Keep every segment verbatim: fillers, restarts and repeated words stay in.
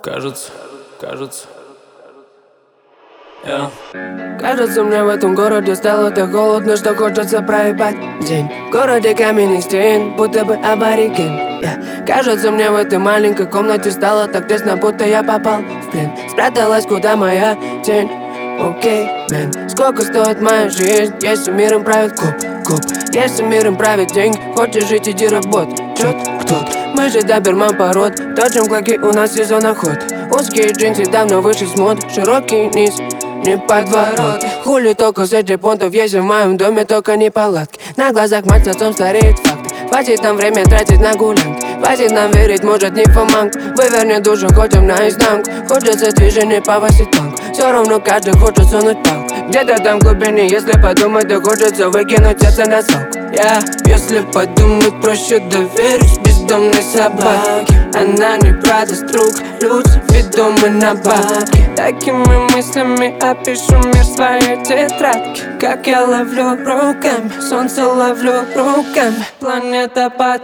Кажется, кажется yeah. Кажется, мне в этом городе стало так холодно, что хочется проебать день. В городе каменных стен, будто бы абориген yeah. Кажется, мне в этой маленькой комнате стало так тесно, будто я попал в плен. Спряталась куда моя тень. Окей, okay, мэн, сколько стоит моя жизнь, если миром правит коп, коп. Если миром правит деньги, хочешь жить, иди работать. Чёт, кто-то, мы же доберман пород, точим клоки, у нас сезон охот. Узкие джинсы давно вышли с мод, широкий низ, не подворот. Хули только с этих понтов, если в моем доме только не палатки. На глазах мать с отцом стареет факт. Хватит нам время тратить на гулянки. Хватит нам верить, может не фоманг. Выверни душу, ходим наизнанку. Хочется движения по восьмитанку. Все равно каждый хочет сунуть палку. Где-то там в глубине, если подумать, то хочется выкинуть сердце на свалку. Я, yeah. Если подумать, проще доверюсь бездомной собаке. Она не продаст друг, люди ведомы на бабки. Такими мыслями опишу мир в своей тетрадке. Как я ловлю руками, солнце ловлю руками, планета под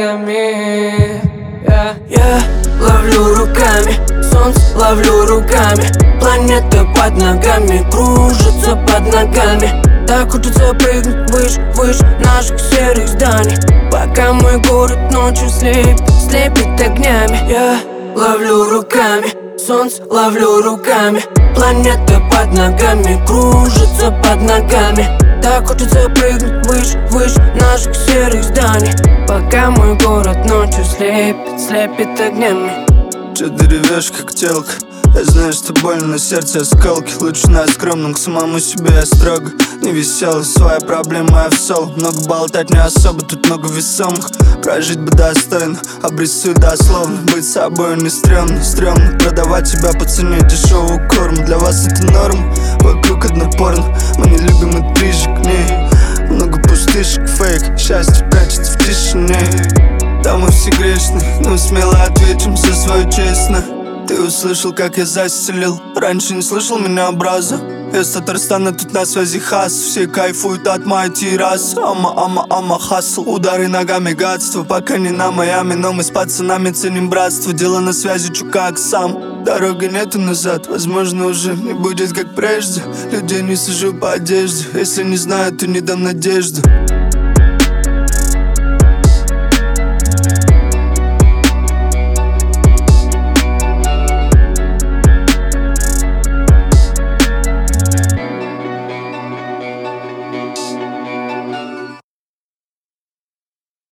ногами. Я, yeah. yeah. Ловлю руками, солнце ловлю руками, планета под ногами, кружится под ногами. Так хочется прыгнуть выше, выше наших серых зданий, пока мой город ночью слепит, слепит огнями. Я ловлю руками, солнце ловлю руками, планета под ногами, кружится под ногами. Так хочется прыгнуть выше, выше наших серых зданий, пока мой город ночью слепит, слепит огнями. Че ты ревешь, как телка? Я знаю, что больно на сердце осколки. Лучше на скромном, к самому себе я строго. Не веселый, своя проблема, я в сол. Много болтать не особо, тут много весомых. Прожить бы достойно, обрисую дословно. Быть собой не стрёмно, стрёмно продавать себя по цене дешевого корма. Для вас это норм, вокруг одно порно. Мы не любим и ближе к ней. Много пустышек, фейк, счастье прячется в тишине. Да, мы все грешны, но смело ответим за свое честно. Ты услышал, как я застелил, раньше не слышал меня образа. Из Татарстана тут на связи хас, все кайфуют от моей террасы. Ама, ама, ама, хасл, удары ногами гадство. Пока не на Майами, но мы с пацанами ценим братство. Дело на связи, чукак сам, дороги нету назад, возможно уже не будет как прежде. Людей не сужу по одежде, если не знаю, то не дам надежду.